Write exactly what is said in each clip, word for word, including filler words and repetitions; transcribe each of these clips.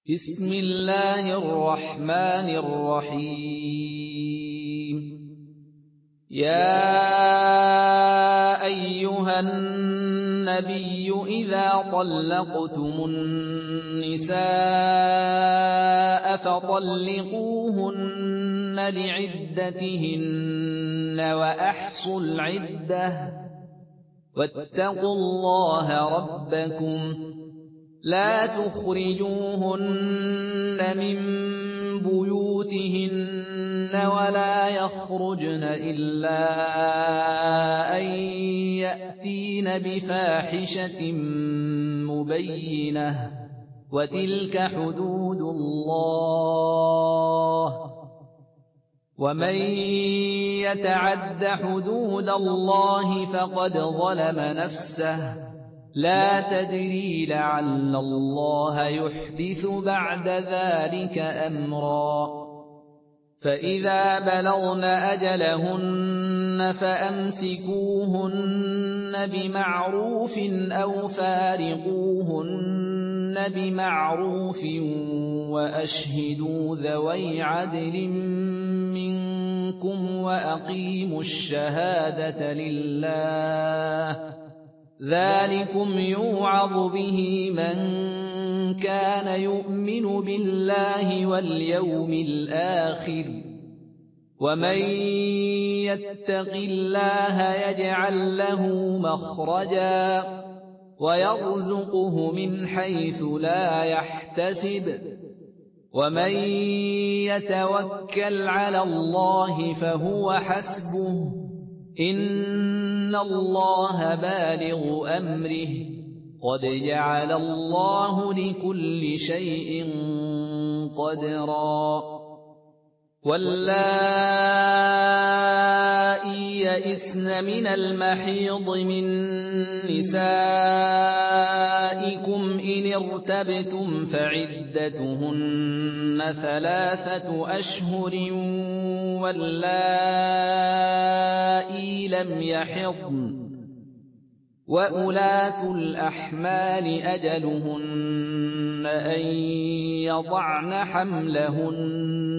بسم الله الرحمن الرحيم يا أيها النبي إذا طلقتم النساء فطلقوهن لعدتهن وأحصوا العدة واتقوا الله ربكم لا تخرجوهن من بيوتهن ولا يخرجن إلا أن يأتين بفاحشة مبينة وتلك حدود الله ومن يتعد حدود الله فقد ظلم نفسه لا تدري لعل الله يحدث بعد ذلك أمرا فإذا بلغن أجلهن فأمسكوهن بمعروف أو فارقوهن بمعروف وأشهدوا ذوي عدل منكم وأقيموا الشهادة لله ذلكم يوعظ به من كان يؤمن بالله واليوم الآخر ومن يتق الله يجعل له مخرجا ويرزقه من حيث لا يحتسب ومن يتوكل على الله فهو حسبه إن الله بالغ أمره قد جعل الله لكل شيء قدرا واللائي يئسن من المحيض من نسائكم إن ارتبتم فعدتهن ثلاثة أشهر واللائي لم يحضن وأولاة الأحمال أجلهن أن يضعن حملهن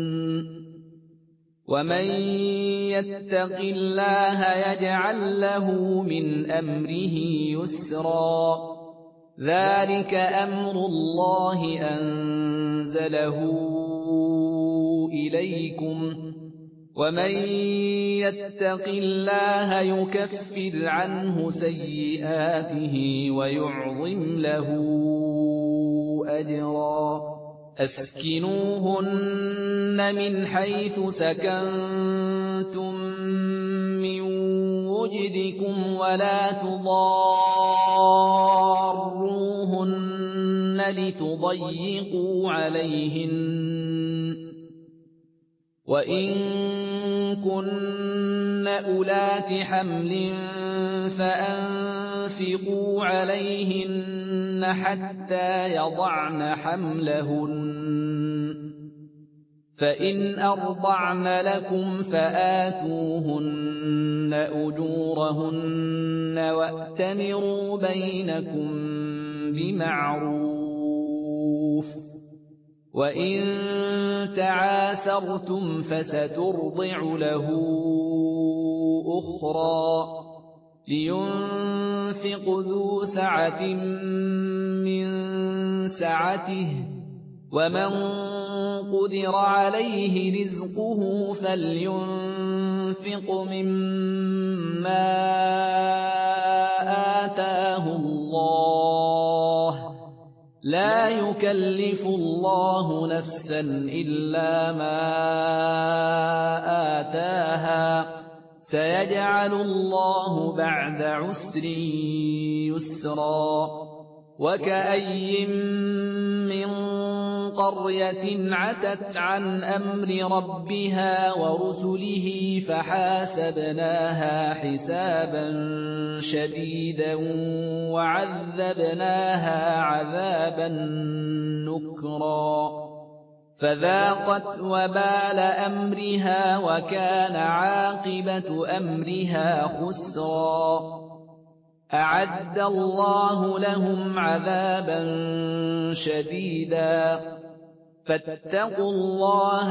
ومن يتق الله يجعل له من أمره يسرا ذلك أمر الله أنزله إليكم ومن يتق الله يكفر عنه سيئاته ويعظم له أجرا أسكنوهن من حيث سكنتم من وجدكم ولا تضاروهن لتضيقوا عليهن وإن كن أولات حمل فأنفقوا عليهن حتى يضعن حملهن فإن أرضعن لكم فآتوهن أجورهن وأتمروا بينكم بمعروف وإن تعاسرتم فسترضع له أخرى لينفق ذو سعة من سعته ومن قدر عليه رزقه فلينفق مما آتاه الله لا يكلف الله نفسا إلا ما آتاها سيجعل الله بعد عسر يسرا وكأي من قرية عتت عن أمر ربها ورسله فحاسبناها حسابا شديدا وعذبناها عذابا نكرا فذاقت وبال أمرها وكان عاقبة أمرها خسرا أعد الله لهم عذابا شديدا فَاتَّقُوا اللَّهَ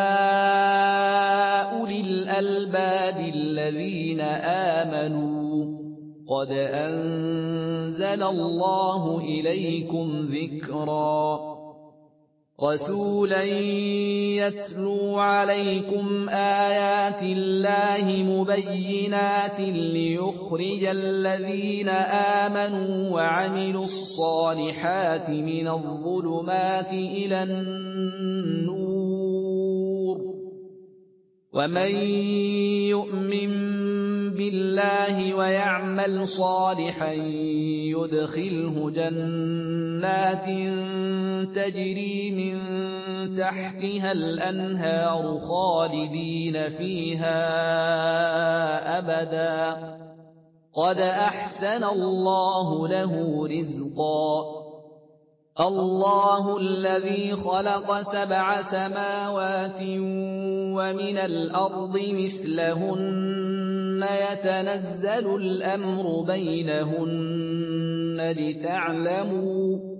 يَا أُولِي الْأَلْبَابِ الَّذِينَ آمَنُوا قَدْ أَنزَلَ اللَّهُ إِلَيْكُمْ ذِكْرًا رَّسُولًا يَتْلُو عَلَيْكُمْ آيَاتِ اللَّهِ مُبَيِّنَاتٍ لِّيُخْرِجَ الَّذِينَ آمَنُوا وَعَمِلُوا الصَّالِحَاتِ مِنَ الظُّلُمَاتِ إِلَى النُّورِ ۚ وَمَن يُؤْمِن بِاللَّهِ وَيَعْمَلْ صَالِحًا يُدْخِلْهُ جَنَّاتٍ تَجْرِي مِن تَحْتِهَا الْأَنْهَارُ خَالِدِينَ فِيهَا أَبَدًا ۖ قَدْ أَحْسَنَ اللَّهُ لَهُ رِزْقًا اللَّهُ الَّذِي خَلَقَ سَبْعَ سَمَاوَاتٍ وَمِنَ الْأَرْضِ مِثْلَهُنَّ يَتَنَزَّلُ الْأَمْرُ بَيْنَهُنَّ لِتَعْلَمُوا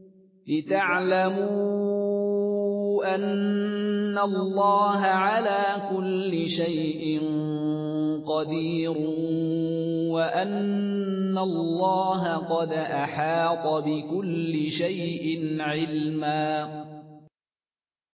لِتَعْلَمُوا أَنَّ اللَّهَ عَلَىٰ كُلِّ شَيْءٍ قَدِيرٌ وَأَنَّ اللَّهَ قَدْ أَحَاطَ بِكُلِّ شَيْءٍ عِلْمًا